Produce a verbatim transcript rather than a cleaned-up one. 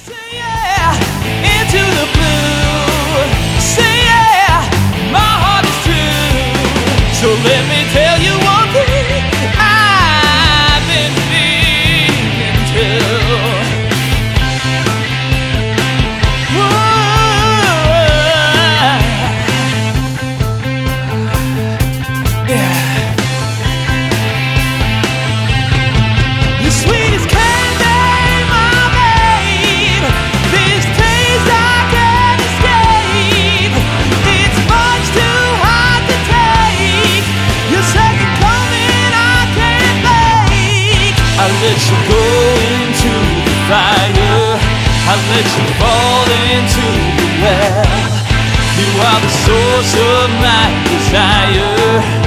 Say yeah into the blue. Say yeah, my heart is true. So let me tell you one thing I've been meaning to. Whoa. Yeah. The sweetest candy, my babe. This taste I can't escape. It's much too hard to take. Your second coming I can't make. I let you go into the fire. I let you fall into the well. You are the source of my desire.